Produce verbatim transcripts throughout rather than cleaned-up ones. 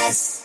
S.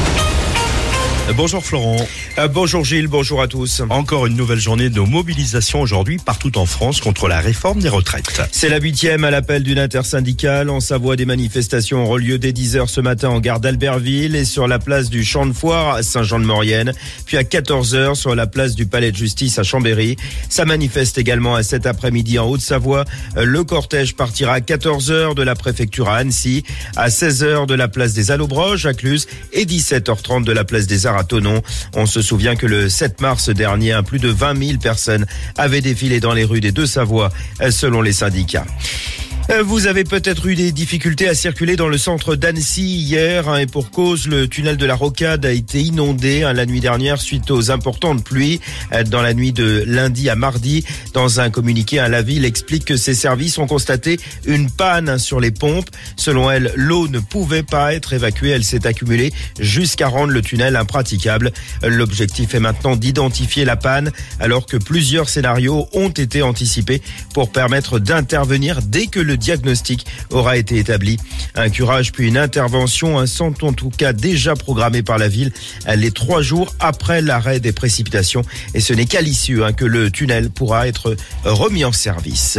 Bonjour Florent. Euh, bonjour Gilles, bonjour à tous. Encore une nouvelle journée de mobilisation aujourd'hui partout en France contre la réforme des retraites. C'est la huitième à l'appel d'une intersyndicale. En Savoie, des manifestations auront lieu dès dix heures ce matin en gare d'Albertville et sur la place du Champ de Foire à Saint-Jean-de-Maurienne, puis à quatorze heures sur la place du Palais de Justice à Chambéry. Ça manifeste également à cet après-midi en Haute-Savoie. Le cortège partira à quatorze heures de la préfecture à Annecy, à seize heures de la place des Allobroges à Cluse et dix-sept heures trente de la place des Arts à Thonon. On se souvient que le sept mars dernier, plus de vingt mille personnes avaient défilé dans les rues des Deux-Savoies, selon les syndicats. Vous avez peut-être eu des difficultés à circuler dans le centre d'Annecy hier, hein, et pour cause, le tunnel de la Rocade a été inondé hein, la nuit dernière suite aux importantes pluies euh, dans la nuit de lundi à mardi. Dans un communiqué, hein, la ville explique que ses services ont constaté une panne sur les pompes. Selon elle, l'eau ne pouvait pas être évacuée. Elle s'est accumulée jusqu'à rendre le tunnel impraticable. L'objectif est maintenant d'identifier la panne alors que plusieurs scénarios ont été anticipés pour permettre d'intervenir dès que le diagnostic aura été établi. Un curage puis une intervention sont en tout cas déjà programmés par la ville les trois jours après l'arrêt des précipitations. Et ce n'est qu'à l'issue hein, que le tunnel pourra être remis en service.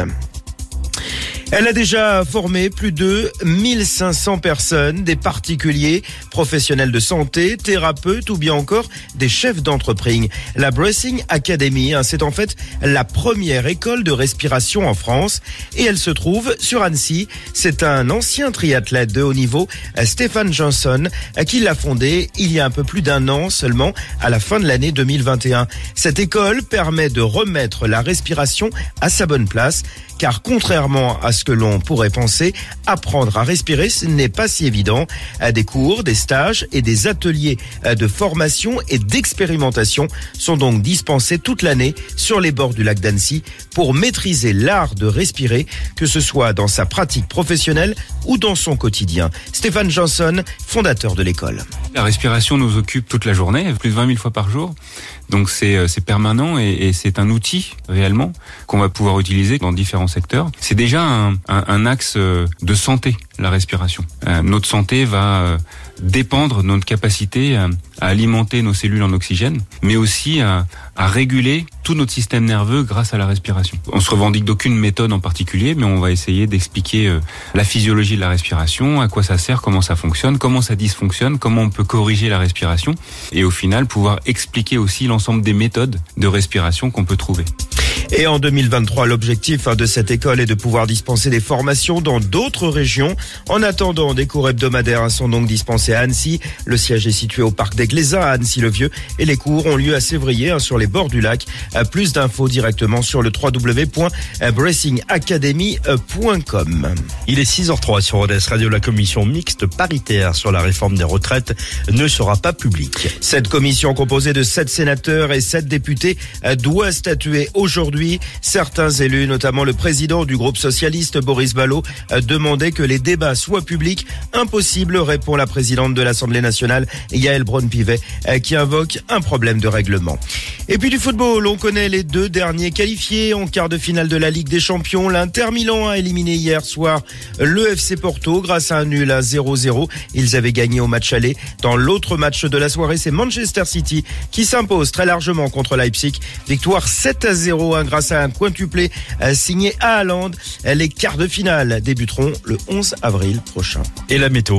Elle a déjà formé plus de mille cinq cents personnes, des particuliers, professionnels de santé, thérapeutes ou bien encore des chefs d'entreprise. La Breathing Academy, hein, c'est en fait la première école de respiration en France et elle se trouve sur Annecy. C'est un ancien triathlète de haut niveau, Stephen Johnson, qui l'a fondée il y a un peu plus d'un an seulement, à la fin de l'année deux mille vingt et un. Cette école permet de remettre la respiration à sa bonne place, car contrairement à ce que l'on pourrait penser, apprendre à respirer, ce n'est pas si évident. Des cours, des stages et des ateliers de formation et d'expérimentation sont donc dispensés toute l'année sur les bords du lac d'Annecy pour maîtriser l'art de respirer, que ce soit dans sa pratique professionnelle ou dans son quotidien. Stephen Johnson, fondateur de l'école. La respiration nous occupe toute la journée, plus de vingt mille fois par jour. Donc c'est c'est permanent et, et c'est un outil réellement qu'on va pouvoir utiliser dans différents secteurs. C'est déjà un, un, un axe de santé, la respiration. Euh, notre santé va euh, dépendre de notre capacité à, à alimenter nos cellules en oxygène, mais aussi à, à réguler tout notre système nerveux grâce à la respiration. On se revendique d'aucune méthode en particulier, mais on va essayer d'expliquer euh, la physiologie de la respiration, à quoi ça sert, comment ça fonctionne, comment ça dysfonctionne, comment on peut corriger la respiration, et au final pouvoir expliquer aussi l'ensemble des méthodes de respiration qu'on peut trouver. Et en deux mille vingt-trois, l'objectif de cette école est de pouvoir dispenser des formations dans d'autres régions. En attendant, des cours hebdomadaires sont donc dispensés à Annecy. Le siège est situé au parc des Glaisats à Annecy-le-Vieux et les cours ont lieu à Sévrier sur les bords du lac. Plus d'infos directement sur le w w w point breathing academy point com. Il est six heures zéro trois sur Rodez Radio. La commission mixte paritaire sur la réforme des retraites ne sera pas publique. Cette commission composée de sept sénateurs et sept députés doit statuer aujourd'hui. Certains élus, notamment le président du groupe socialiste Boris Vallaud, demandaient que les débats soient publics. Impossible, répond la présidente de l'Assemblée nationale, Yaël Braun-Pivet, qui invoque un problème de règlement. Et puis du football, on connaît les deux derniers qualifiés en quart de finale de la Ligue des Champions. L'Inter Milan a éliminé hier soir le F C Porto grâce à un nul à zéro zéro. Ils avaient gagné au match aller. Dans l'autre match de la soirée, c'est Manchester City qui s'impose très largement contre Leipzig. Victoire sept à zéro grâce à un quintuplé signé à Haaland. Les quarts de finale débuteront le onze avril prochain. Et la météo.